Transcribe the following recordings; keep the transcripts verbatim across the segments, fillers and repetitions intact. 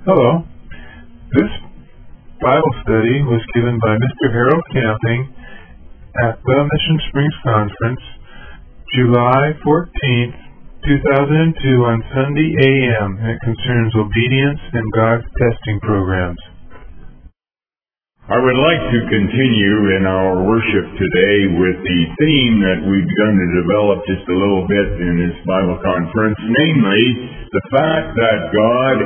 Hello. This Bible study was given by Mister Harold Camping at the Mission Springs Conference, July fourteenth, two thousand two on Sunday A M. It concerns obedience and God's testing programs. I would like to continue in our worship today with the theme that we've begun to develop just a little bit in this Bible conference, namely the fact that God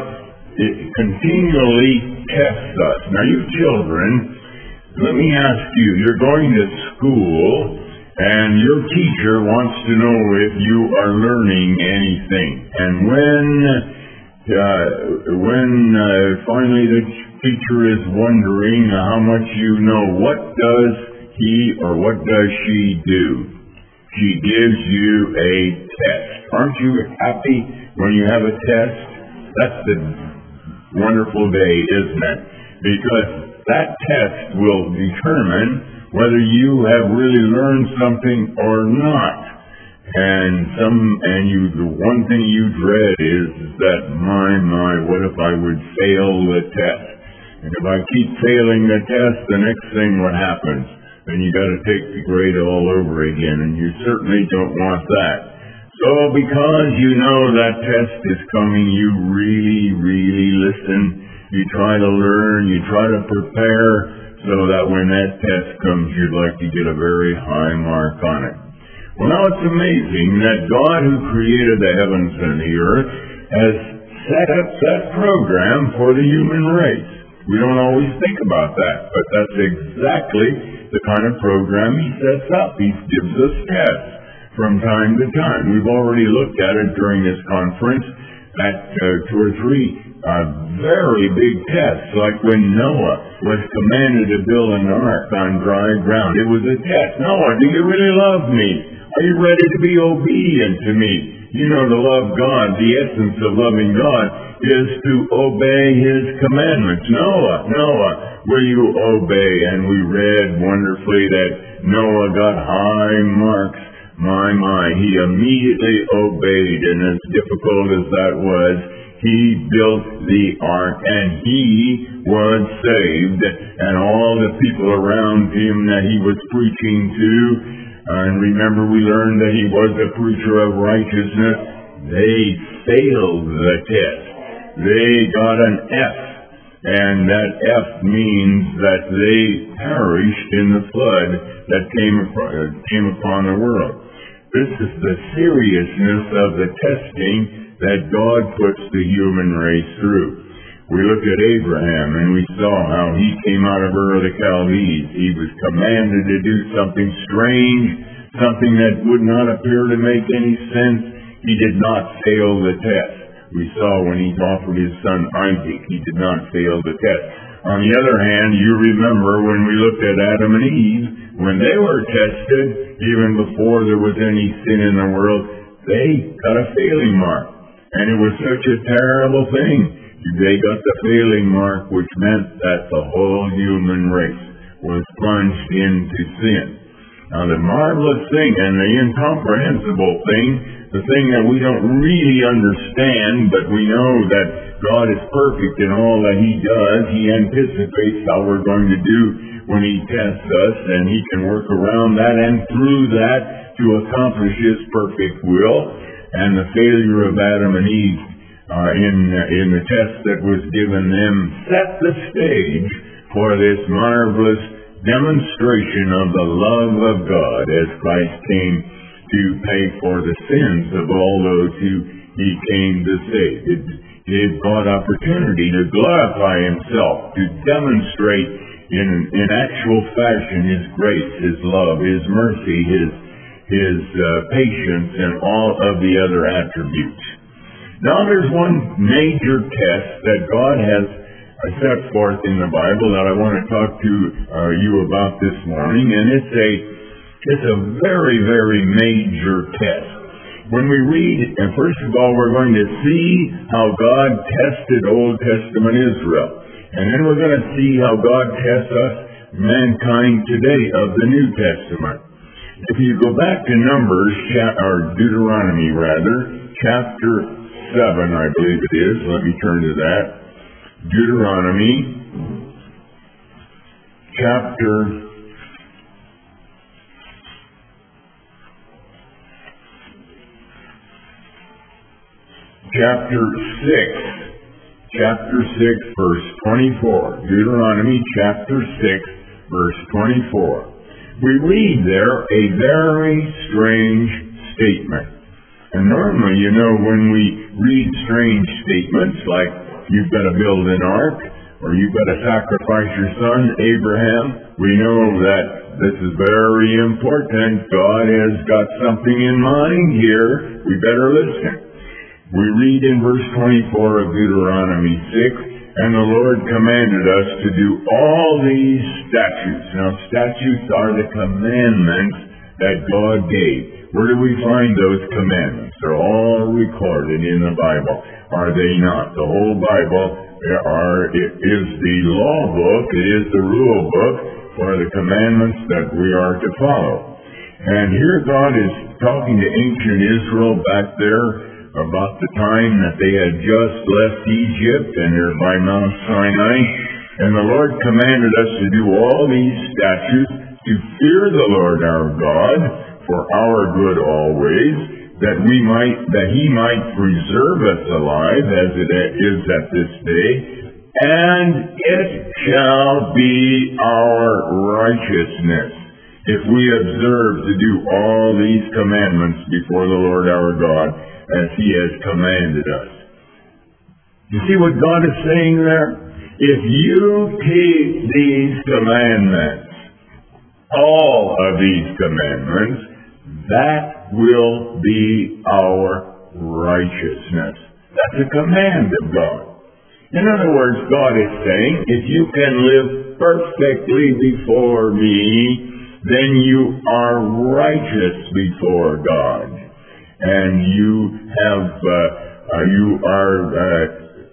continually tests us. Now, you children, let me ask you, you're going to school and your teacher wants to know if you are learning anything. And when uh, when uh, finally the teacher is wondering how much you know, what does he or what does she do? She gives you a test. Aren't you happy when you have a test? That's the wonderful day, isn't it? Because that test will determine whether you have really learned something or not. And some, and you, the one thing you dread is that, my, my, what if I would fail the test? And if I keep failing the test, the next thing what happens? Then you got to take the grade all over again, and you certainly don't want that. So because you know that test is coming, you really, really listen. You try to learn, you try to prepare, so that when that test comes, you'd like to get a very high mark on it. Well, now it's amazing that God, who created the heavens and the earth, has set up that program for the human race. We don't always think about that, but that's exactly the kind of program He sets up. He gives us tests from time to time. We've already looked at it during this conference at uh, two or three uh, very big tests, like when Noah was commanded to build an ark on dry ground. It was a test. Noah, do you really love me? Are you ready to be obedient to me? You know, to love God, the essence of loving God is to obey His commandments. Noah, Noah, will you obey? And we read wonderfully that Noah got high marks. My, my, he immediately obeyed, and as difficult as that was, he built the ark, and he was saved, and all the people around him that he was preaching to, and remember we learned that he was a preacher of righteousness, they failed the test. They got an F, and that F means that they perished in the flood that came upon, came upon the world. This is the seriousness of the testing that God puts the human race through. We looked at Abraham and we saw how he came out of Ur of the Chaldees. He was commanded to do something strange, something that would not appear to make any sense. He did not fail the test. We saw when he offered his son Isaac, he did not fail the test. On the other hand, you remember when we looked at Adam and Eve, when they were tested, even before there was any sin in the world, they got a failing mark. And it was such a terrible thing. They got the failing mark, which meant that the whole human race was plunged into sin. Now the marvelous thing and the incomprehensible thing, the thing that we don't really understand, but we know that God is perfect in all that He does. He anticipates how we're going to do when He tests us, and He can work around that and through that to accomplish His perfect will. And the failure of Adam and Eve uh, in, in the test that was given them set the stage for this marvelous demonstration of the love of God as Christ came to pay for the sins of all those who He came to save. It gave God opportunity to glorify Himself, to demonstrate in, in actual fashion His grace, His love, His mercy, His, His uh, patience, and all of the other attributes. Now there's one major test that God has set forth in the Bible that I want to talk to uh, you about this morning, and it's a it's a very, very major test. When we read, and first of all, we're going to see how God tested Old Testament Israel, and then we're going to see how God tests us, mankind today, of the New Testament. If you go back to Numbers, or Deuteronomy rather, chapter seven, I believe it is. Let me turn to that. Deuteronomy chapter chapter six, chapter six, verse twenty-four. Deuteronomy chapter six, verse twenty-four. We read there a very strange statement. And normally, you know, when we read strange statements like you've got to build an ark or you've got to sacrifice your son, Abraham, we know that this is very important. God has got something in mind here. We better listen. We read in verse twenty-four of Deuteronomy six, and the Lord commanded us to do all these statutes. Now, statutes are the commandments that God gave. Where do we find those commandments? They're all recorded in the Bible, are they not? The whole Bible are, it is the law book, it is the rule book for the commandments that we are to follow. And here God is talking to ancient Israel back there about the time that they had just left Egypt and they're by Mount Sinai. And the Lord commanded us to do all these statutes, to fear the Lord our God for our good always, that we might, that He might preserve us alive as it is at this day, and it shall be our righteousness if we observe to do all these commandments before the Lord our God as He has commanded us. You see what God is saying there? If you keep these commandments, all of these commandments, that will be our righteousness. That's a command of God. In other words, God is saying, if you can live perfectly before me, then you are righteous before God. And you have, uh, uh, you are uh,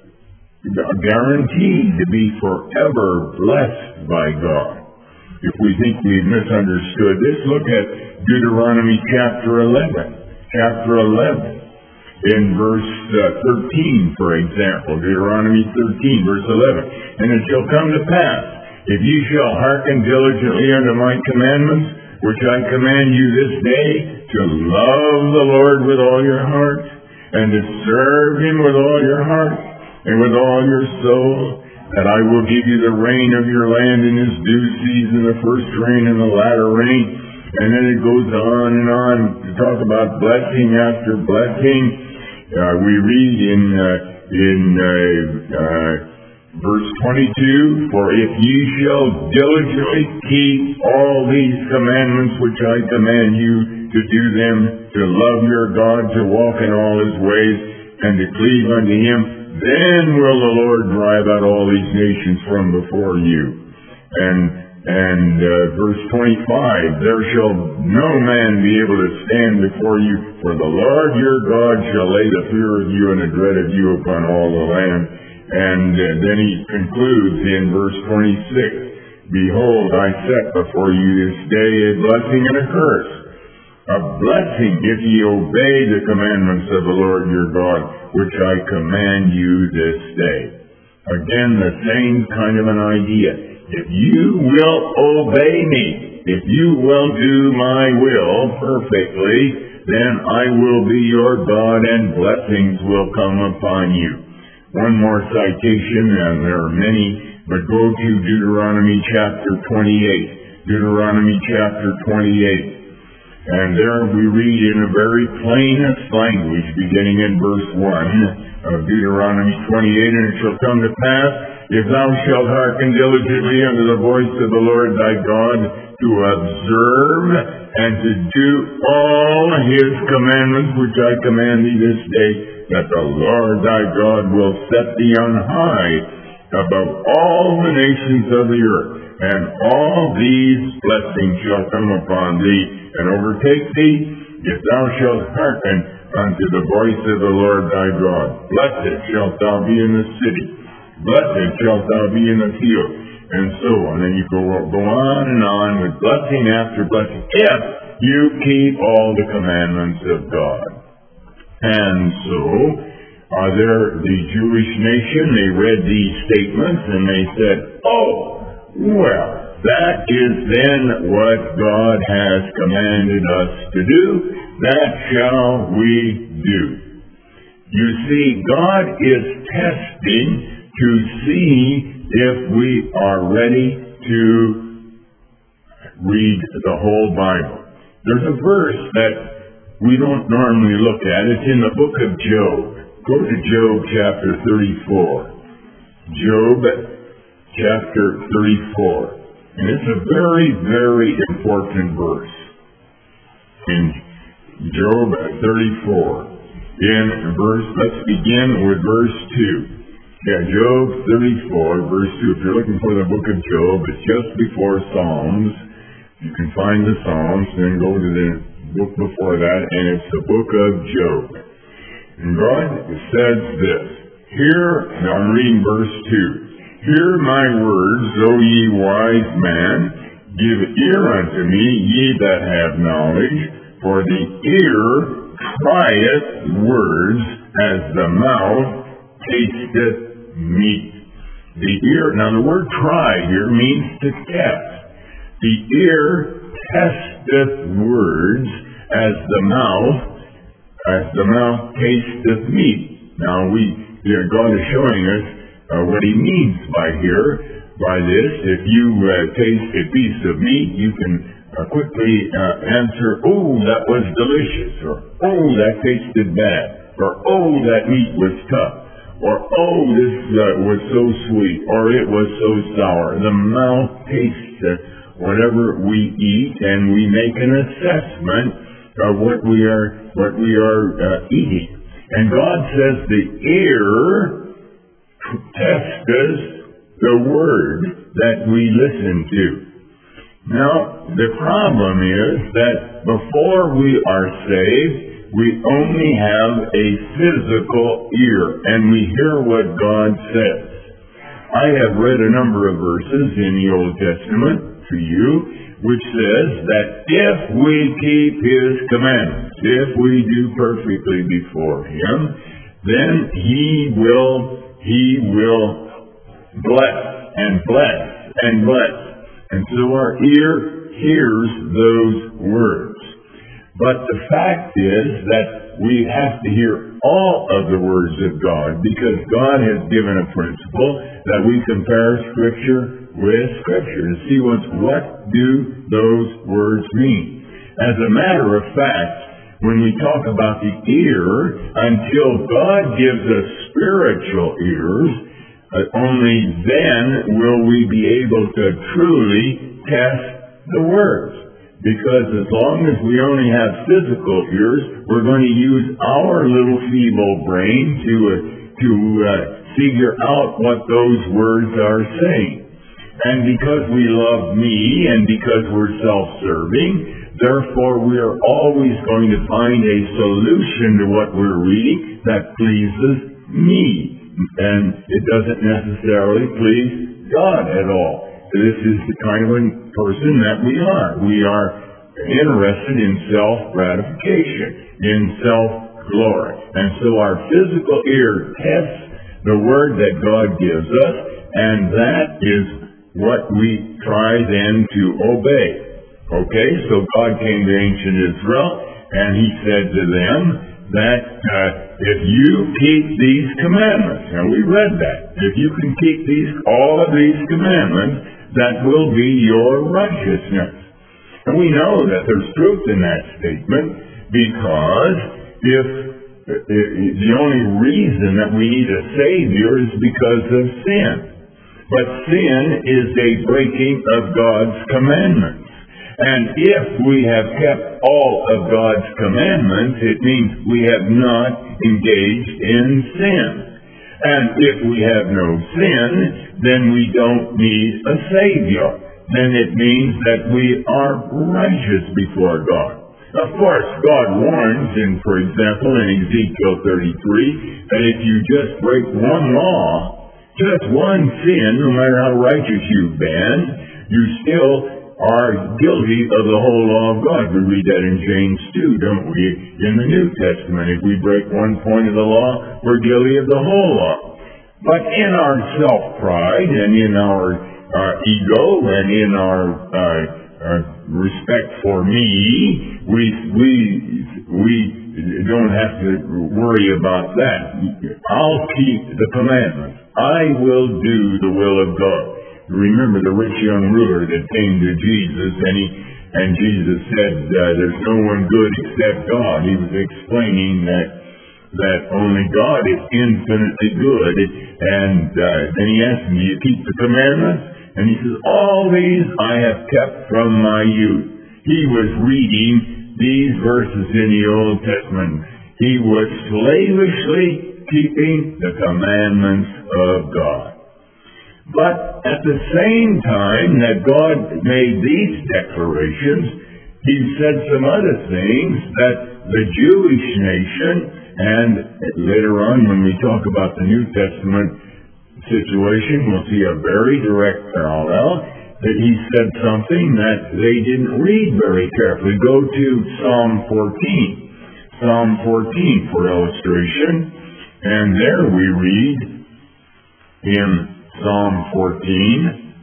guaranteed to be forever blessed by God. If we think we've misunderstood this, look at Deuteronomy chapter eleven. Chapter eleven. In verse uh, thirteen, for example. Deuteronomy thirteen, verse eleven. And it shall come to pass, if ye shall hearken diligently unto my commandments, which I command you this day, to love the Lord with all your heart, and to serve Him with all your heart, and with all your soul, that I will give you the rain of your land in its due season, the first rain and the latter rain. And then it goes on and on to talk about blessing after blessing. Uh, we read in uh, in uh, uh, verse twenty-two, for if ye shall diligently keep all these commandments which I command you to do them, to love your God, to walk in all His ways, and to cleave unto Him, then will the Lord drive out all these nations from before you. And and uh, verse twenty-five, there shall no man be able to stand before you, for the Lord your God shall lay the fear of you and the dread of you upon all the land. And uh, then he concludes in verse twenty-six, behold, I set before you this day a blessing and a curse. A blessing if ye obey the commandments of the Lord your God, which I command you this day. Again, the same kind of an idea. If you will obey me, if you will do my will perfectly, then I will be your God and blessings will come upon you. One more citation, and there are many, but go to Deuteronomy chapter twenty-eight. Deuteronomy chapter twenty-eight. And there we read in a very plainest language, beginning in verse one of Deuteronomy twenty-eight, and it shall come to pass, if thou shalt hearken diligently unto the voice of the Lord thy God, to observe and to do all His commandments which I command thee this day, that the Lord thy God will set thee on high above all the nations of the earth, and all these blessings shall come upon thee and overtake thee, if thou shalt hearken unto the voice of the Lord thy God. Blessed shalt thou be in the city, blessed shalt thou be in the field, and so on. And you go, go on and on with blessing after blessing, if you keep all the commandments of God. And so, Uh, they're the Jewish nation. They read these statements and they said, oh, well, that is then what God has commanded us to do. That shall we do. You see, God is testing to see if we are ready to read the whole Bible. There's a verse that we don't normally look at. It's in the book of Job. Go to Job chapter thirty-four. Job chapter thirty-four. And it's a very, very important verse. In Job thirty-four. In verse, let's begin with verse two. Yeah, Job thirty-four, verse two. If you're looking for the book of Job, it's just before Psalms. You can find the Psalms, then go to the book before that, and it's the book of Job. And God says this. Hear, now I'm reading verse two. Hear my words, O ye wise man. Give ear unto me, ye that have knowledge. For the ear trieth words, as the mouth tasteth meat. The ear, now the word try here means to test. The ear testeth words, as the mouth, as the mouth tasteth meat. Now we, God is showing us uh, what He means by here, by this. If you uh, taste a piece of meat, you can uh, quickly uh, answer, "Oh, that was delicious," or "Oh, that tasted bad," or "Oh, that meat was tough," or "Oh, this uh, was so sweet," or "It was so sour." The mouth tastes uh, whatever we eat, and we make an assessment of what we are what we are uh, eating. And God says the ear tests the word that we listen to. Now, the problem is that before we are saved, we only have a physical ear, and we hear what God says. I have read a number of verses in the Old Testament to you, which says that if we keep His commandments, if we do perfectly before Him, then He will, He will bless and bless and bless. And so our ear hears those words. But the fact is that we have to hear all of the words of God, because God has given a principle that we compare Scripture with Scripture to see what, what do those words mean. As a matter of fact, when we talk about the ear, until God gives us spiritual ears, uh, only then will we be able to truly test the words. Because as long as we only have physical ears, we're going to use our little feeble brain to uh, to uh, figure out what those words are saying. And because we love me, and because we're self-serving, therefore we are always going to find a solution to what we're reading that pleases me. And it doesn't necessarily please God at all. This is the kind of a person that we are. We are interested in self-gratification, in self-glory. And so our physical ear tests the word that God gives us, and that is what we try then to obey. Okay, so God came to ancient Israel, and He said to them that uh, if you keep these commandments, and we read that, if you can keep these all of these commandments, that will be your righteousness. And we know that there's truth in that statement, because if, if the only reason that we need a Savior is because of sin. But sin is a breaking of God's commandments. And if we have kept all of God's commandments, it means we have not engaged in sin. And if we have no sin, then we don't need a Savior. Then it means that we are righteous before God. Of course, God warns, in, for example, in Ezekiel thirty-three, that if you just break one law, just one sin, no matter how righteous you've been, you still are guilty of the whole law of God. We read that in James two, don't we? In the New Testament, if we break one point of the law, we're guilty of the whole law. But in our self-pride and in our uh, ego and in our uh, uh, respect for me, we we we don't have to worry about that. I'll keep the commandments. I will do the will of God. Remember the rich young ruler that came to Jesus, and he and Jesus said, uh, "There's no one good except God." He was explaining that that only God is infinitely good, and uh, then he asked him, "Do you keep the commandments?" And he says, "All these I have kept from my youth." He was reading these verses in the Old Testament. He was slavishly keeping the commandments of God. But at the same time that God made these declarations, he said some other things that the Jewish nation, and later on when we talk about the New Testament situation, we'll see a very direct parallel, that he said something that they didn't read very carefully. Go to Psalm fourteen. Psalm fourteen for illustration. And there we read in Psalm fourteen,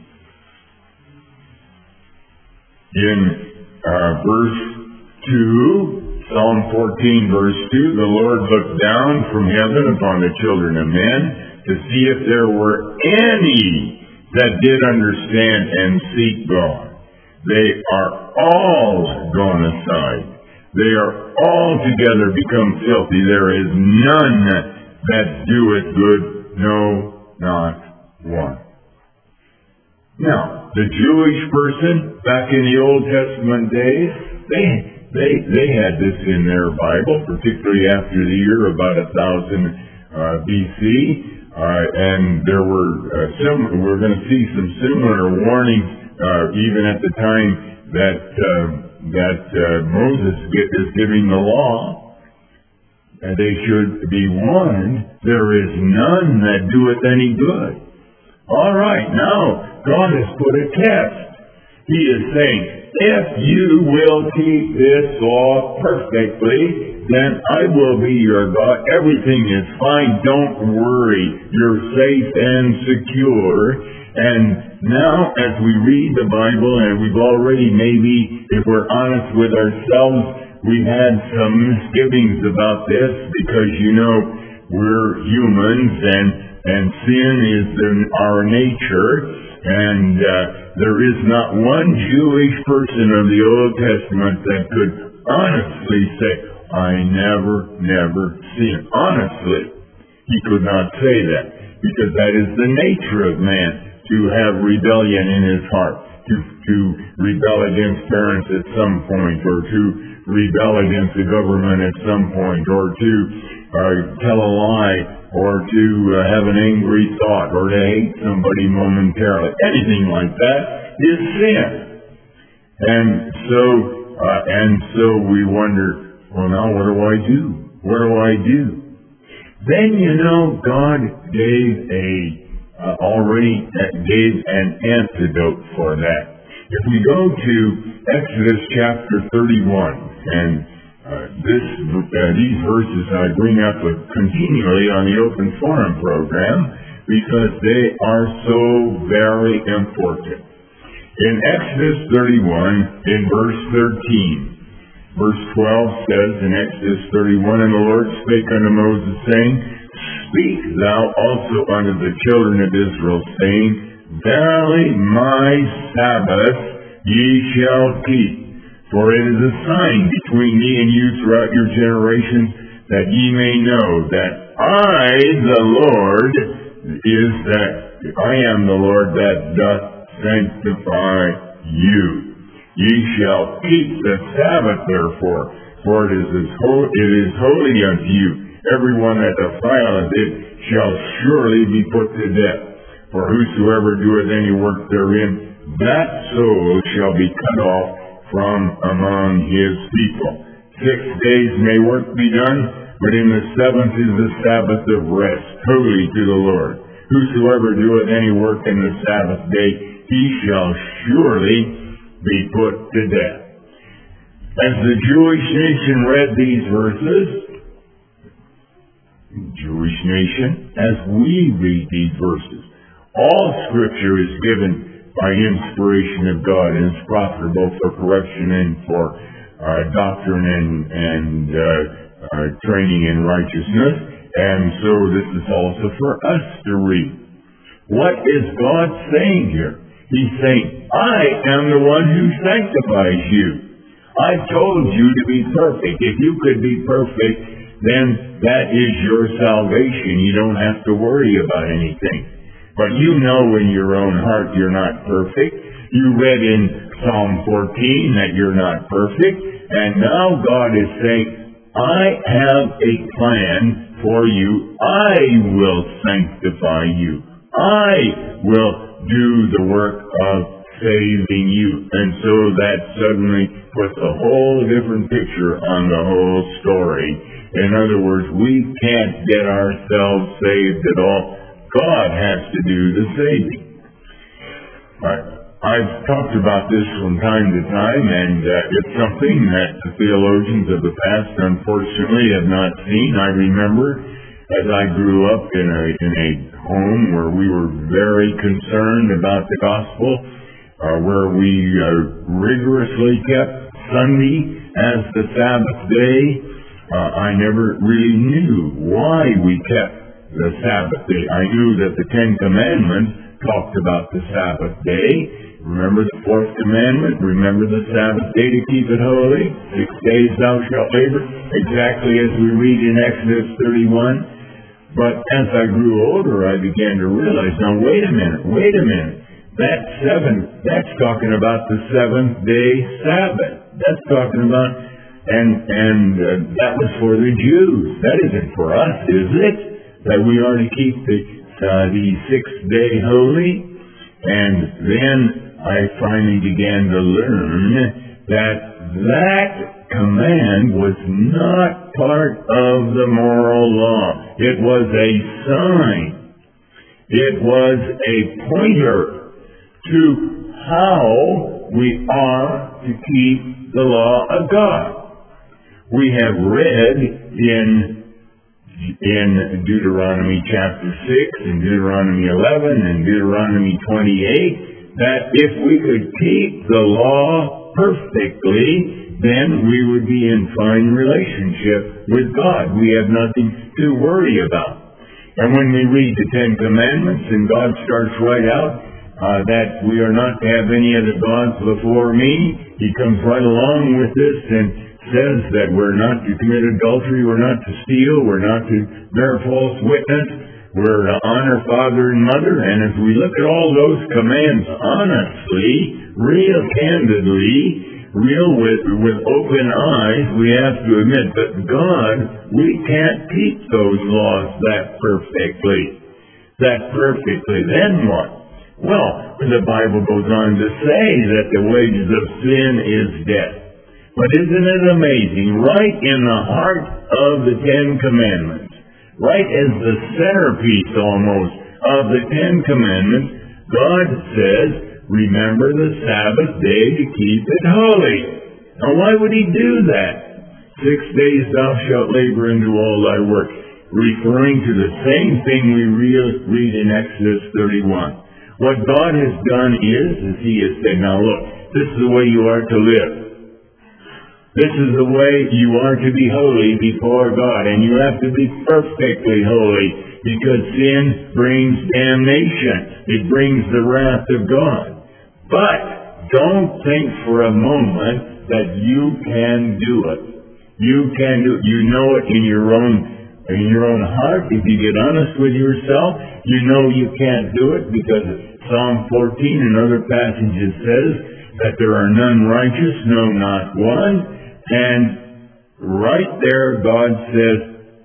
in uh, verse two, Psalm fourteen, verse two, the Lord looked down from heaven upon the children of men to see if there were any that did understand and seek God. They are all gone aside. They are altogether become filthy. There is none that doeth good, no, not one. Now, the Jewish person back in the Old Testament days, they they they had this in their Bible, particularly after the year about a thousand uh, B C, uh, and there were uh, some. We're going to see some similar warnings uh, even at the time that uh, that uh, Moses is giving the law. And they should be warned, there is none that doeth any good. All right, now, God has put a test. He is saying, if you will keep this law perfectly, then I will be your God. Everything is fine. Don't worry. You're safe and secure. And now, as we read the Bible, and we've already maybe, if we're honest with ourselves, we've had some misgivings about this because, you know, we're humans and, and sin is in our nature. And uh, there is not one Jewish person of the Old Testament that could honestly say, I never, never sin. Honestly, he could not say that because that is the nature of man, to have rebellion in his heart, to, to rebel against parents at some point, or to rebel against the government at some point, or to uh, tell a lie, or to uh, have an angry thought, or to hate somebody momentarily. Anything like that is sin. And so, uh, and so we wonder, well, now what do I do? What do I do? Then, you know, God gave a, uh, already gave an antidote for that. If we go to Exodus chapter thirty-one, and uh, this, uh, these verses I bring up continually on the Open Forum program because they are so very important. In Exodus thirty-one, in verse thirteen, verse twelve says in Exodus thirty-one, and the Lord spake unto Moses, saying, Speak thou also unto the children of Israel, saying, Verily my Sabbath ye shall keep. For it is a sign between me and you throughout your generations, that ye may know that I, the Lord, is that I am the Lord that doth sanctify you. Ye shall keep the Sabbath therefore, for it is as ho- it is holy unto you. Everyone that defileth it shall surely be put to death. For whosoever doeth any work therein, that soul shall be cut off from among his people. Six days may work be done, but in the seventh is the Sabbath of rest, holy to the Lord. Whosoever doeth any work in the Sabbath day, he shall surely be put to death. As the Jewish nation read these verses, Jewish nation, as we read these verses, all Scripture is given by inspiration of God and is profitable for correction and for uh, doctrine and, and uh, uh, training in righteousness. And so this is also for us to read. What is God saying here? He's saying, I am the one who sanctifies you. I've told you to be perfect. If you could be perfect, then that is your salvation. You don't have to worry about anything. But you know in your own heart you're not perfect. You read in Psalm fourteen that you're not perfect. And now God is saying, I have a plan for you. I will sanctify you. I will do the work of saving you. And so that suddenly puts a whole different picture on the whole story. In other words, we can't get ourselves saved at all. God has to do the saving. Right. I've talked about this from time to time, and uh, it's something that the theologians of the past unfortunately have not seen. I remember as I grew up in a, in a home where we were very concerned about the gospel, uh, where we uh, rigorously kept Sunday as the Sabbath day. Uh, I never really knew why we kept the Sabbath day. I knew that the Ten Commandments talked about the Sabbath day. Remember the fourth commandment? Remember the Sabbath day to keep it holy? Six days thou shalt labor, exactly as we read in Exodus thirty-one. But as I grew older, I began to realize, now wait a minute, wait a minute. That seven, that's talking about the seventh day Sabbath. That's talking about, and and uh, that was for the Jews. That isn't for us, is it? That we are to keep the uh, the sixth day holy. And then I finally began to learn that that command was not part of the moral law. It was a sign. It was a pointer to how we are to keep the law of God. We have read in in Deuteronomy chapter six and Deuteronomy eleven and Deuteronomy twenty-eight that if we could keep the law perfectly, then we would be in fine relationship with God. We have nothing to worry about. And when we read the Ten Commandments and God starts right out uh, that we are not to have any other gods before me, He comes right along with this and says that we're not to commit adultery, we're not to steal, we're not to bear false witness, we're to honor father and mother. And if we look at all those commands honestly, real candidly, real with, with open eyes, we have to admit that God, we can't keep those laws that perfectly. That perfectly. Then what? Well, the Bible goes on to say that the wages of sin is death. But isn't it amazing, right in the heart of the Ten Commandments, right as the centerpiece almost of the Ten Commandments, God says, remember the Sabbath day to keep it holy. Now why would He do that? Six days thou shalt labor and do all thy work, referring to the same thing we read in Exodus thirty-one. What God has done is, is He has said, now look, this is the way you are to live. This is the way you are to be holy before God, and you have to be perfectly holy, because sin brings damnation. It brings the wrath of God. But don't think for a moment that you can do it. You can do it. You know it in your own in your own heart. If you get honest with yourself, you know you can't do it, because Psalm fourteen and other passages says that there are none righteous, no, not one. And right there, God says,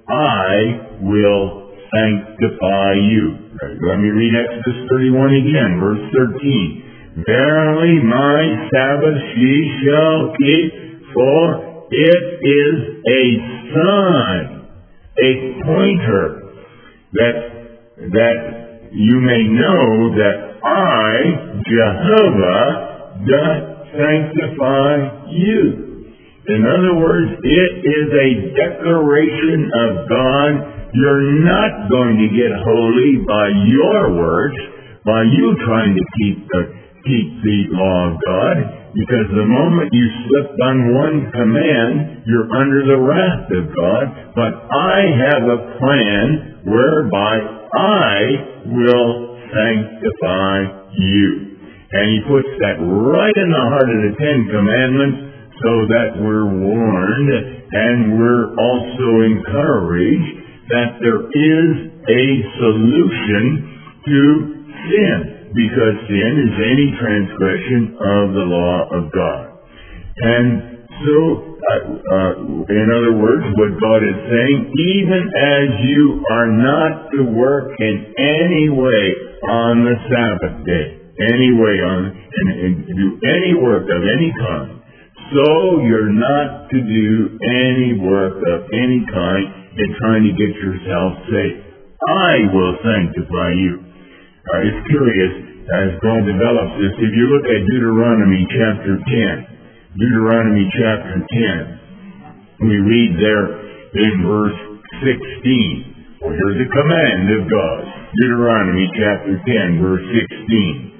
I will sanctify you. Let me read Exodus thirty-one again, verse thirteen. Verily my Sabbath ye shall keep, for it is a sign, a pointer, that, that you may know that I, Jehovah, doth sanctify you. In other words, it is a declaration of God. You're not going to get holy by your works, by you trying to keep the, keep the law of God, because the moment you slip on one command, you're under the wrath of God. But I have a plan whereby I will sanctify you. And he puts that right in the heart of the Ten Commandments, so that we're warned and we're also encouraged that there is a solution to sin, because sin is any transgression of the law of God. And so, uh, uh, in other words, what God is saying, even as you are not to work in any way on the Sabbath day, any way on, and, and do any work of any kind, so you're not to do any work of any kind in trying to get yourself saved. I will sanctify you. Uh, it's curious as God develops this. If you look at Deuteronomy chapter ten, Deuteronomy chapter ten, we read there in verse sixteen. Well, here's a command of God. Deuteronomy chapter ten, verse sixteen.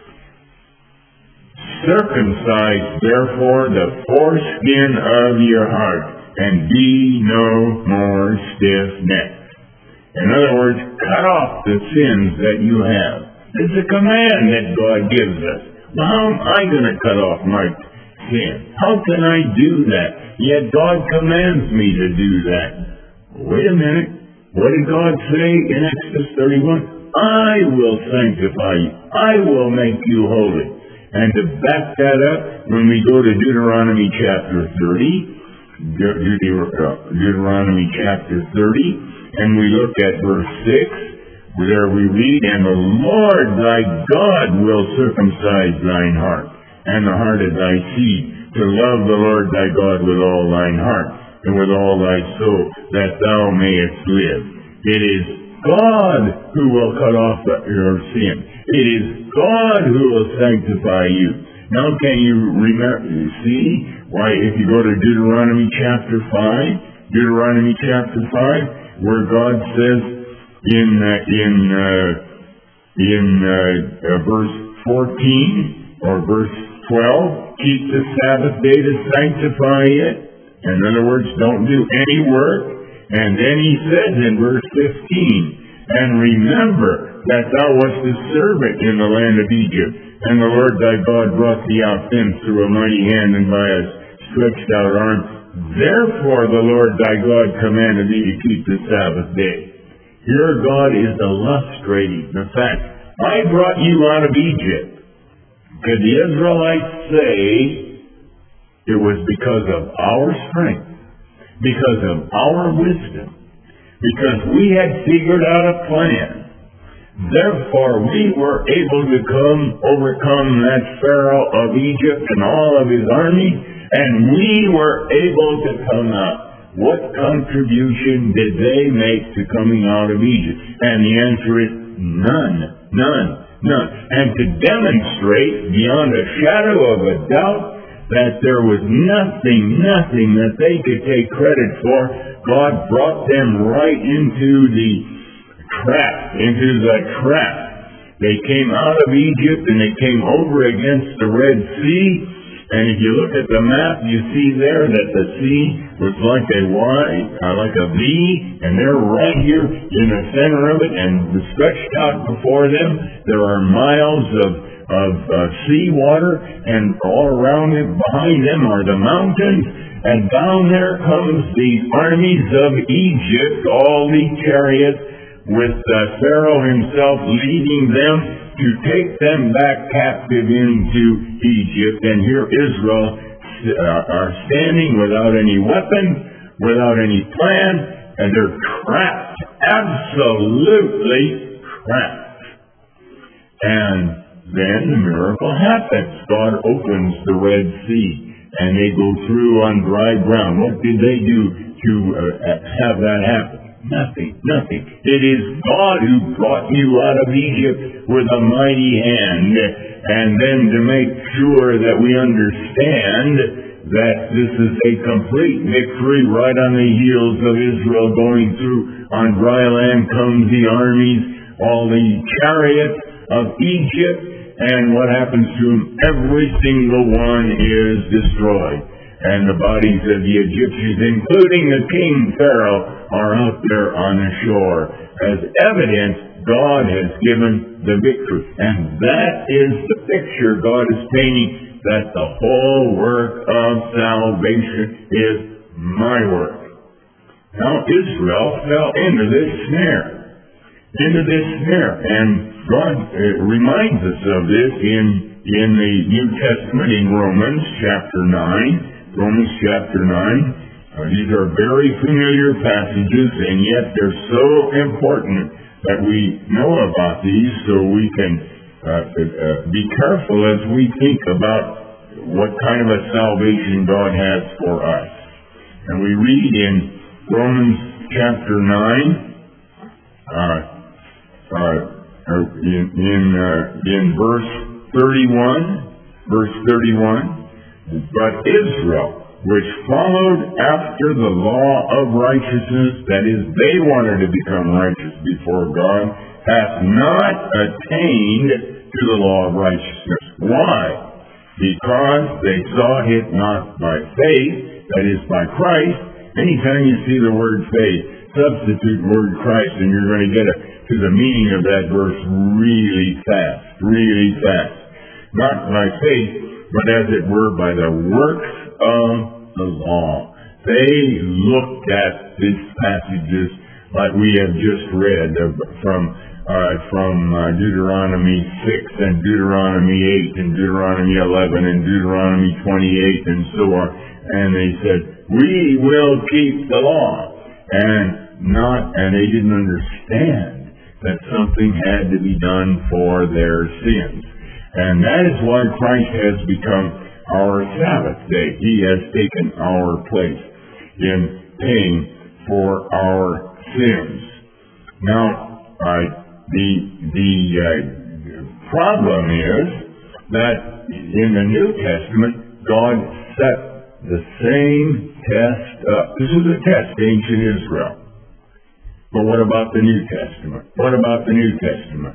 Circumcise therefore the foreskin of your heart, and be no more stiff-necked. In other words, cut off the sins that you have. It's a command that God gives us. Well, how am I going to cut off my sin? How can I do that? Yet God commands me to do that. Wait a minute. What did God say in Exodus thirty-one? I will sanctify you. I will make you holy. And to back that up, when we go to Deuteronomy chapter thirty, Deuteronomy chapter thirty, and we look at verse six, there we read, and the Lord thy God will circumcise thine heart, and the heart of thy seed, to love the Lord thy God with all thine heart, and with all thy soul, that thou mayest live. It is God who will cut off your sin. It is God who will sanctify you. Now can you remember, you see, why if you go to Deuteronomy chapter five, Deuteronomy chapter five, where God says in, uh, in, uh, in uh, uh, verse fourteen or verse twelve, keep the Sabbath day to sanctify it. In other words, don't do any work. And then he says in verse fifteen, and remember that thou wast a servant in the land of Egypt, and the Lord thy God brought thee out thence through a mighty hand and by a stretched out arm. Therefore the Lord thy God commanded thee to keep the Sabbath day. Here God is illustrating the fact, I brought you out of Egypt. Could the Israelites say it was because of our strength, because of our wisdom, because we had figured out a plan? Therefore we were able to come overcome that Pharaoh of Egypt and all of his army, and we were able to come out. What contribution did they make to coming out of Egypt? And the answer is none, none, none. And to demonstrate beyond a shadow of a doubt that there was nothing, nothing that they could take credit for, God brought them right into the trap, into the trap. They came out of Egypt and they came over against the Red Sea. And if you look at the map, you see there that the sea was like a Y, uh, like a V, and they're right here in the center of it, and stretched out before them, there are miles of of uh, sea water, and all around it, behind them are the mountains, and down there comes the armies of Egypt, all the chariots, with uh, Pharaoh himself leading them to take them back captive into Egypt. And here Israel uh, are standing without any weapons, without any plan, and they're trapped, absolutely trapped. And then the miracle happens. God opens the Red Sea, and they go through on dry ground. What did they do to uh, have that happen? Nothing, nothing. It is God who brought you out of Egypt with a mighty hand. and then to make sure that we understand that this is a complete victory right on the heels of Israel going through. On dry land comes the armies, all the chariots of Egypt, and what happens to them? Every single one is destroyed. And the bodies of the Egyptians, including the king Pharaoh, are out there on the shore. As evidence, God has given the victory. And that is the picture God is painting, that the whole work of salvation is my work. Now Israel fell into this snare. Into this snare. And God uh, reminds us of this in, in the New Testament in Romans chapter nine. Romans chapter nine. Uh, these are very familiar passages, and yet they're so important that we know about these so we can uh, uh, be careful as we think about what kind of a salvation God has for us. And we read in Romans chapter nine, uh, uh, in in, uh, in verse thirty-one, verse thirty-one. But Israel, which followed after the law of righteousness, that is, they wanted to become righteous before God, hath not attained to the law of righteousness. Why? Because they sought it not by faith, that is, by Christ. Anytime you see the word faith, substitute word Christ, and you're going to get to the meaning of that verse really fast, really fast. Not by faith, but as it were by the works of the law. They looked at these passages like we have just read of, from uh, from uh, Deuteronomy six and Deuteronomy eight and Deuteronomy eleven and Deuteronomy twenty-eight and so on. And they said, we will keep the law. And not, and they didn't understand that something had to be done for their sins. And that is why Christ has become our Sabbath day. He has taken our place in paying for our sins. Now, uh, the the uh, problem is that in the New Testament, God set the same test up. This is a test to ancient Israel. But what about the New Testament? What about the New Testament?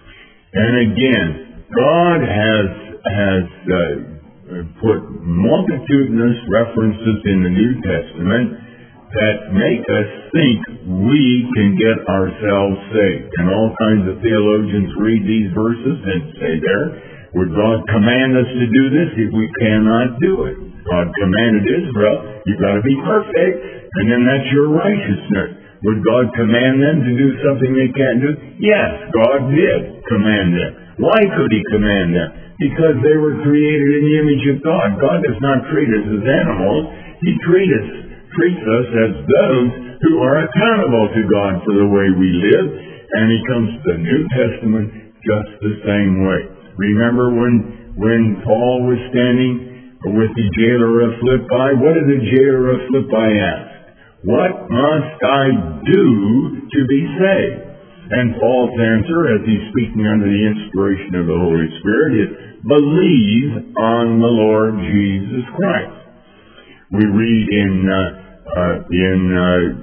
And again, God has has uh, put multitudinous references in the New Testament that make us think we can get ourselves saved. And all kinds of theologians read these verses and say there, would God command us to do this if we cannot do it? God commanded Israel, you've got to be perfect, and then that's your righteousness. Would God command them to do something they can't do? Yes, God did command them. Why could He command them? Because they were created in the image of God. God does not treat us as animals. He treats us, treats us as those who are accountable to God for the way we live. And He comes to the New Testament just the same way. Remember when, when Paul was standing with the jailer of Philippi? What did the jailer of Philippi ask? What must I do to be saved? And Paul's answer, as he's speaking under the inspiration of the Holy Spirit, is believe on the Lord Jesus Christ. We read in uh, uh, in uh,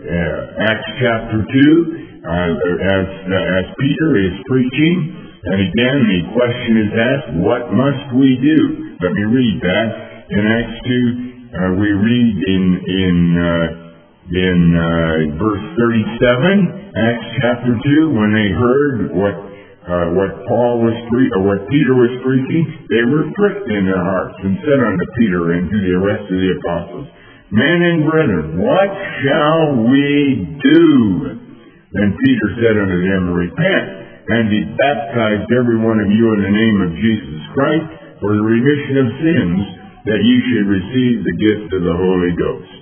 uh, Acts chapter two, uh, as uh, as Peter is preaching, and again the question is asked, what must we do? Let me read that. In Acts two, uh, we read in in uh, in uh, verse thirty-seven, Acts chapter two, when they heard what uh, what Paul was pre- or what Peter was preaching, they were pricked in their hearts and said unto Peter and to the rest of the apostles, men and brethren, what shall we do? Then Peter said unto them, repent and be baptized every one of you in the name of Jesus Christ for the remission of sins, that you should receive the gift of the Holy Ghost.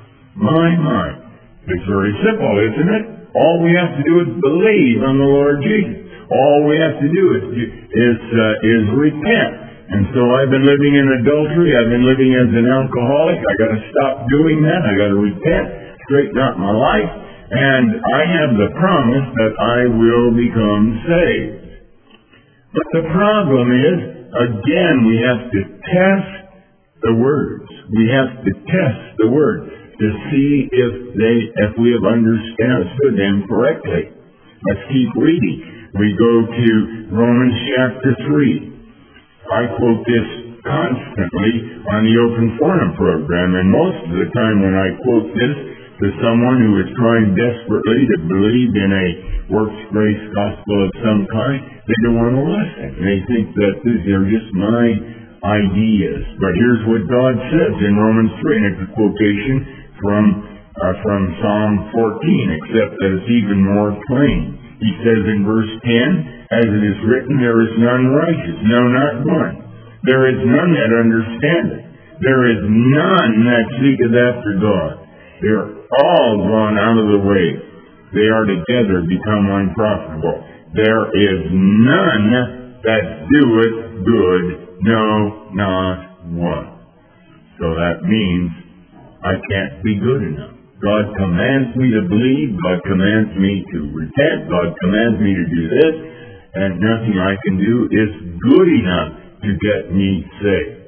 My, my. It's very simple, isn't it? All we have to do is believe on the Lord Jesus. All we have to do is is, uh, is repent. And so I've been living in adultery. I've been living as an alcoholic. I got to stop doing that. I got to repent, straighten out my life, and I have the promise that I will become saved. But the problem is, again, we have to test the words. We have to test the words to see if they, if we have understood them correctly. Let's keep reading. We go to Romans chapter three. I quote this constantly on the Open Forum program, and most of the time when I quote this to someone who is trying desperately to believe in a works-grace gospel of some kind, they don't want to listen. They think that these are just my ideas. But here's what God says in Romans three, and it's a quotation from uh, from Psalm fourteen, except that it's even more plain. He says in verse ten, as it is written, there is none righteous, no, not one. There is none that understandeth. There is none that seeketh after God. They are all gone out of the way. They are together become unprofitable. There is none that doeth good, no, not one. So that means I can't be good enough. God commands me to believe, God commands me to repent, God commands me to do this, and nothing I can do is good enough to get me saved.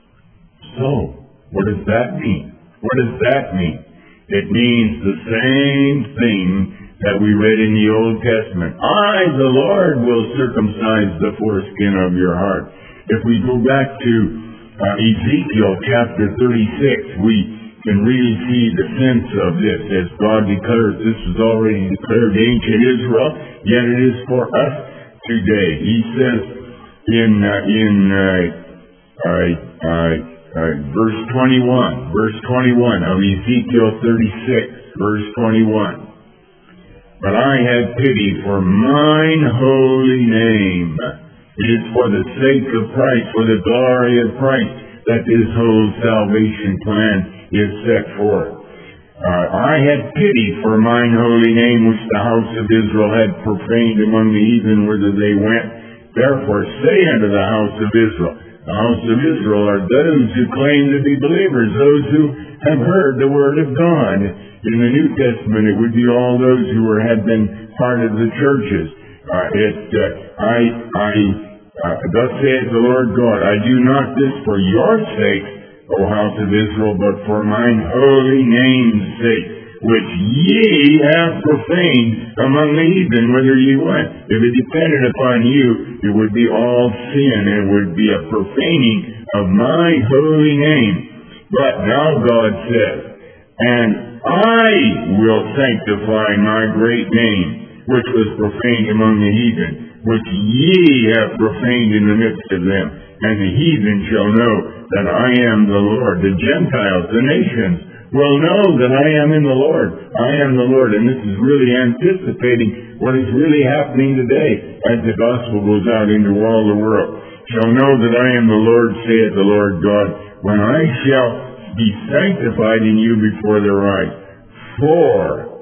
So, what does that mean? What does that mean? It means the same thing that we read in the Old Testament. I, the Lord, will circumcise the foreskin of your heart. If we go back to uh, Ezekiel chapter thirty-six, we can really see the sense of this as God declares this was already declared to ancient Israel, yet it is for us today. He says in uh, in uh, uh, uh, uh, verse twenty-one, verse twenty-one of Ezekiel thirty-six, verse twenty-one. But I had pity for mine holy name. It is for the sake of Christ, for the glory of Christ, that this whole salvation plan is set forth. Uh, I had pity for mine holy name, which the house of Israel had profaned among the heathen whither they went. Therefore say unto the house of Israel, the house of Israel are those who claim to be believers, those who have heard the word of God. In the New Testament, it would be all those who were, had been part of the churches. Uh, it, uh, I, I, uh, thus saith the Lord God, I do not this for your sake, O house of Israel, but for mine holy name's sake, which ye have profaned among the heathen, whither ye went. If it depended upon you, it would be all sin. It would be a profaning of my holy name. But now God says, and I will sanctify my great name, which was profaned among the heathen, which ye have profaned in the midst of them. And the heathen shall know that I am the Lord. The Gentiles, the nations, will know that I am in the Lord. I am the Lord. And this is really anticipating what is really happening today as the gospel goes out into all the world. Shall know that I am the Lord, saith the Lord God, when I shall be sanctified in you before their eyes. For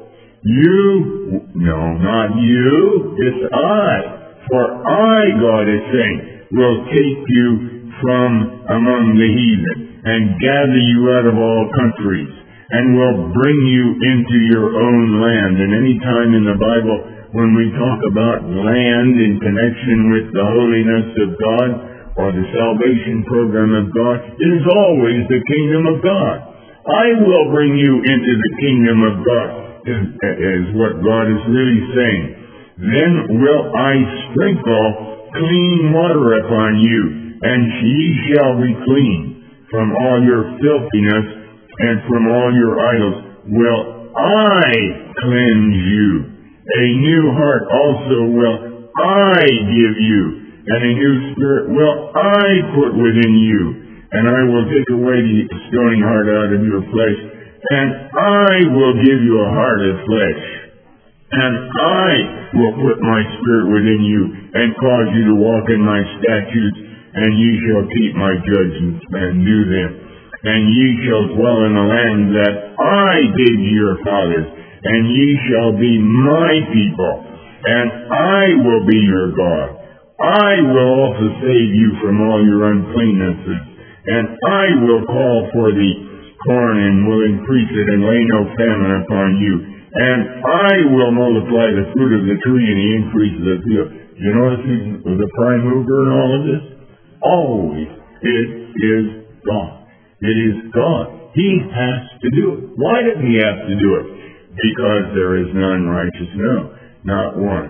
you, no, not you, it's I. For I, God is saying, will take you from among the heathen and gather you out of all countries and will bring you into your own land. And any time in the Bible when we talk about land in connection with the holiness of God or the salvation program of God, it is always the kingdom of God. I will bring you into the kingdom of God, is, is what God is really saying. Then will I sprinkle clean water upon you, and ye shall be clean. From all your filthiness and from all your idols will I cleanse you. A new heart also will I give you, and a new spirit will I put within you. And I will take away the stony heart out of your flesh, and I will give you a heart of flesh. And I will put my spirit within you, and cause you to walk in my statutes, and ye shall keep my judgments, and do them. And ye shall dwell in the land that I gave to your fathers, and ye shall be my people, and I will be your God. I will also save you from all your uncleannesses, and I will call for the corn, and will increase it, and lay no famine upon you. And I will multiply the fruit of the tree and the increase of the field. You notice the prime mover in all of this? always, it is God. It is God. He has to do it. Why does he have to do it? Because there is none righteous, no, not one.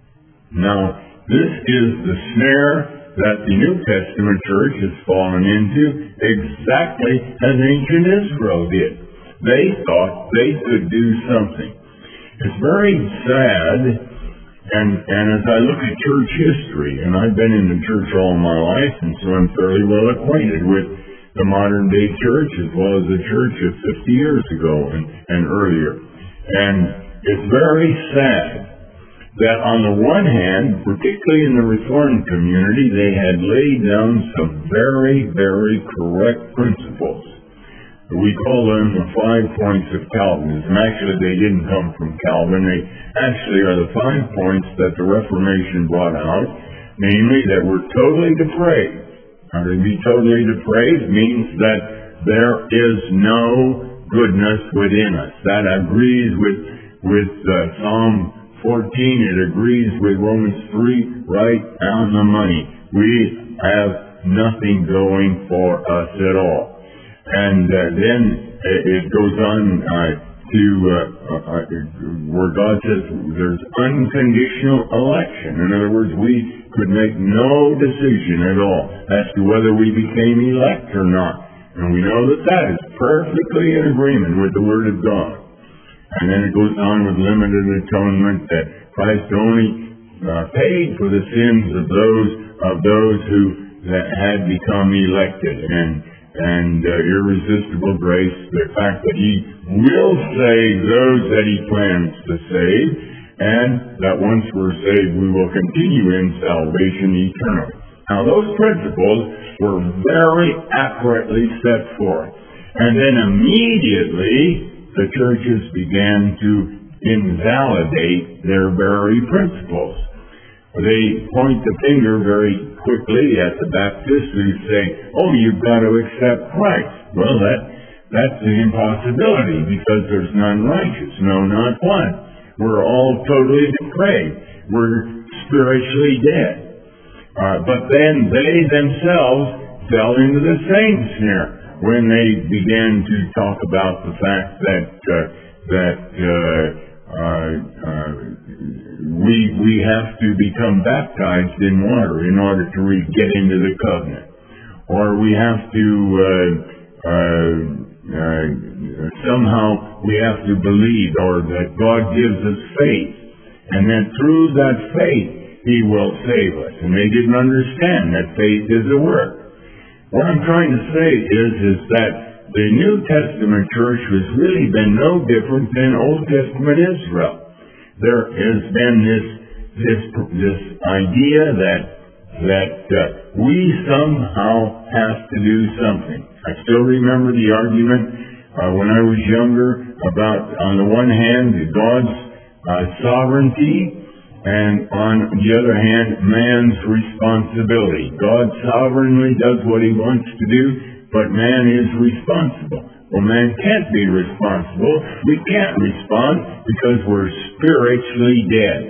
Now, this is the snare that the New Testament church has fallen into, exactly as ancient Israel did. They thought they could do something. It's very sad, and, and as I look at church history, and I've been in the church all my life, and so I'm fairly well acquainted with the modern day church as well as the church of fifty years ago and, and earlier. And it's very sad that on the one hand, particularly in the Reformed community, they had laid down some very, very correct principles. We call them the five points of Calvinism. Actually, they didn't come from Calvin. They actually are the five points that the Reformation brought out, namely that we're totally depraved. Now, to be totally depraved means that there is no goodness within us. That agrees with with uh, Psalm fourteen. It agrees with Romans three, right on the money. We have nothing going for us at all. And uh, then it goes on uh, to uh, uh, where God says there's unconditional election. In other words, we could make no decision at all as to whether we became elect or not. And we know that that is perfectly in agreement with the Word of God. And then it goes on with limited atonement, that Christ only uh, paid for the sins of those of those who that had become elected, and and uh, irresistible grace, the fact that He will save those that He plans to save, and that once we're saved, we will continue in salvation eternally. Now, those principles were very accurately set forth. And then immediately, the churches began to invalidate their very principles. They point the finger very quickly at the Baptists who say, oh, you've got to accept Christ. Well, that that's an impossibility because there's none righteous. No, not one. We're all totally depraved. We're spiritually dead. Uh, but then they themselves fell into the same snare when they began to talk about the fact that uh, that uh, uh, uh, we we have to become baptized in water in order to re- get into the covenant, or we have to uh, uh, uh, somehow we have to believe, or that God gives us faith, and then through that faith He will save us. And they didn't understand that faith is a work. What I'm trying to say is, is that the New Testament church has really been no different than Old Testament Israel. There has been this this this idea that that uh, we somehow have to do something. I still remember the argument uh, when I was younger about, on the one hand, God's uh, sovereignty, and on the other hand, man's responsibility. God sovereignly does what He wants to do, but man is responsible. Well, man can't be responsible. We can't respond because we're spiritually dead.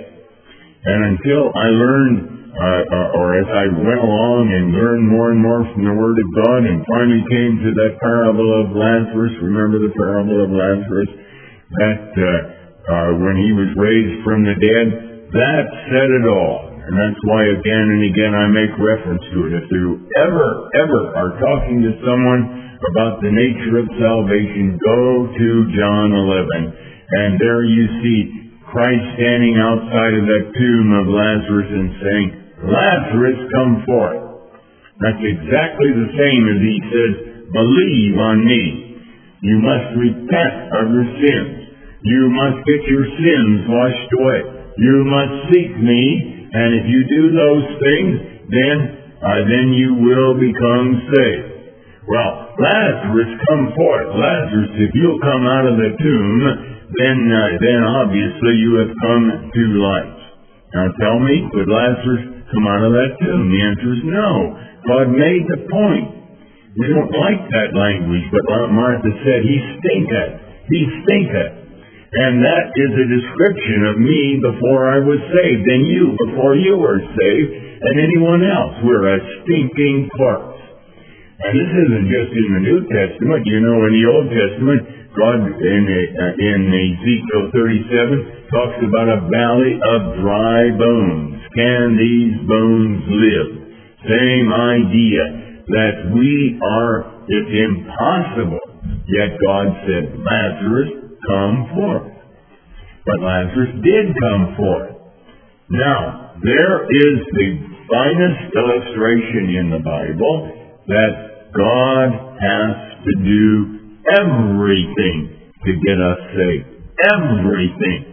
And until I learned, uh, uh, or as I went along and learned more and more from the Word of God, and finally came to that parable of Lazarus, remember the parable of Lazarus, that uh, uh, when he was raised from the dead, that said it all. And that's why again and again I make reference to it. If you ever, ever are talking to someone about the nature of salvation, go to John eleven. And there you see Christ standing outside of that tomb of Lazarus and saying, Lazarus, come forth. That's exactly the same as He says, believe on me. You must repent of your sins. You must get your sins washed away. You must seek me, and if you do those things, then uh, then you will become saved. Well, Lazarus, come forth. Lazarus, if you'll come out of the tomb, then uh, then obviously you have come to life. Now tell me, could Lazarus come out of that tomb? The answer is no. God made the point. We don't like that language, but Martha said, He stinketh. He stinketh. And that is a description of me before I was saved, and you before you were saved, and anyone else. We're a stinking corpse. And this isn't just in the New Testament. You know, in the Old Testament, God in, uh, in Ezekiel thirty-seven talks about a valley of dry bones. Can these bones live? Same idea that we are, it's impossible. Yet God said, Lazarus, come forth. But Lazarus did come forth. Now, there is the finest illustration in the Bible that God has to do everything to get us saved. Everything.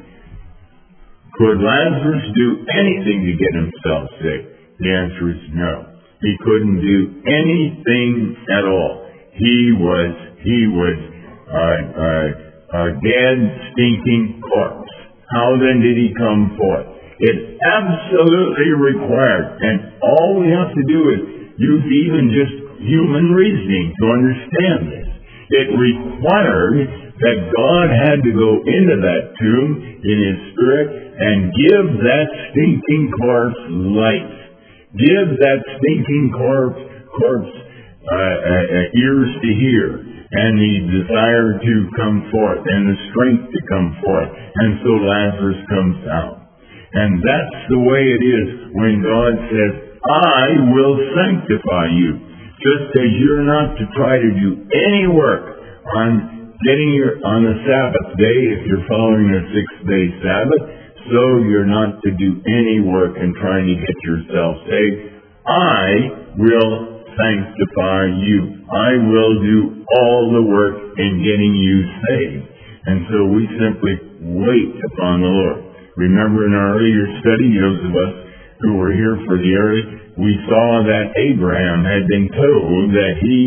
Could Lazarus do anything to get himself saved? The answer is no. He couldn't do anything at all. He was, he was uh, uh, a dead, stinking corpse. How then did he come forth? It's absolutely required, and all we have to do is use even just human reasoning to understand this. It required that God had to go into that tomb in His Spirit and give that stinking corpse life. Give that stinking corpse, corpse uh, uh, ears to hear, and the desire to come forth, and the strength to come forth. And so Lazarus comes out. And that's the way it is when God says, I will sanctify you. Just as you're not to try to do any work on getting your, on the Sabbath day, if you're following a six-day Sabbath, so you're not to do any work in trying to get yourself saved. I will sanctify you. I will do all the work in getting you saved. And so we simply wait upon the Lord. Remember in our earlier study, those of us who were here for the early, we saw that Abraham had been told that he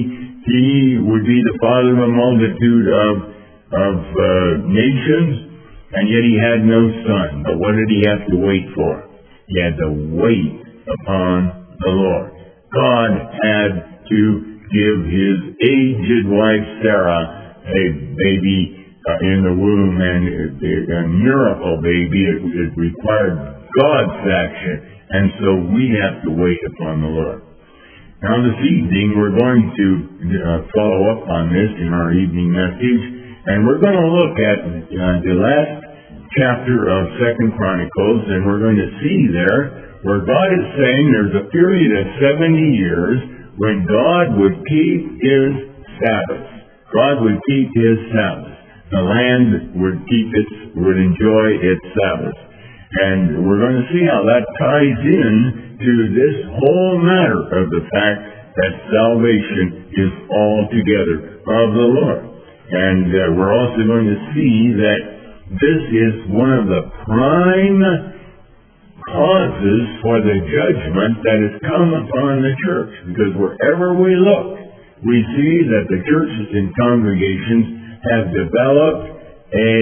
he would be the father of a multitude of of uh, nations, and yet he had no son. But what did he have to wait for? He had to wait upon the Lord. God had to give his aged wife Sarah a baby uh, in the womb, and a, a miracle baby. It, it required God's action, and so we have to wait upon the Lord. Now this evening we're going to uh, follow up on this in our evening message, and we're going to look at uh, the last chapter of Second Chronicles, and we're going to see there where God is saying there's a period of seventy years when God would keep His Sabbath. God would keep His Sabbath. The land would keep its, would enjoy its Sabbath. And we're going to see how that ties in to this whole matter of the fact that salvation is altogether of the Lord. And uh, we're also going to see that this is one of the prime causes for the judgment that has come upon the church. Because wherever we look, we see that the churches and congregations have developed a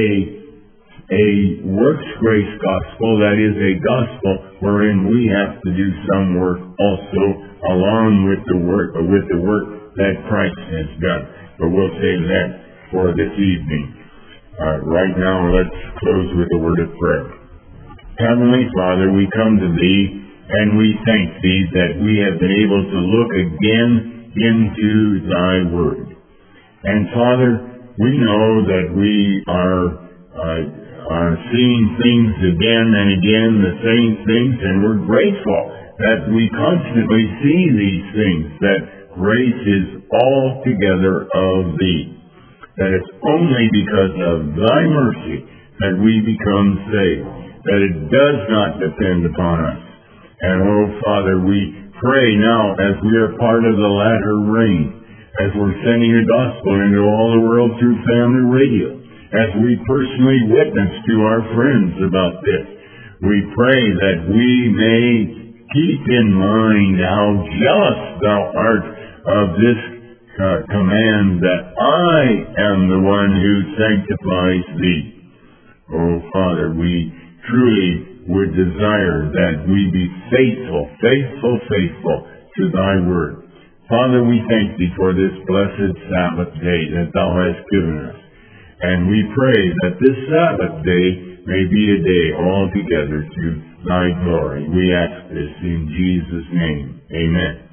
a works-grace gospel, that is a gospel wherein we have to do some work also along with the work with the work that Christ has done. But we'll save that for this evening. Uh, right now, let's close with a word of prayer. Heavenly Father, we come to Thee and we thank Thee that we have been able to look again into Thy Word. And Father, we know that we are uh, are seeing things again and again, the same things, and we're grateful that we constantly see these things, that grace is altogether of Thee, that it's only because of Thy mercy that we become saved, that it does not depend upon us. And oh Father, we pray now as we are part of the latter rain, as we're sending the gospel into all the world through family radio, as we personally witness to our friends about this. We pray that we may keep in mind how jealous Thou art of this uh, command that I am the one who sanctifies Thee. Oh Father, we truly would desire that we be faithful, faithful, faithful to Thy word. Father, we thank Thee for this blessed Sabbath day that Thou hast given us. And we pray that this Sabbath day may be a day altogether to thy glory. We ask this in Jesus' name. Amen.